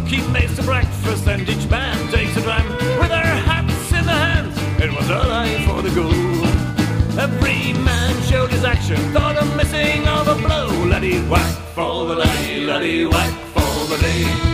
keep mates to breakfast, and each man takes a dram with their hats in their hands. It was a line for the goal. Every man showed his action, thought of missing of a blow. Laddie whack for the laddie, laddie whack for the day.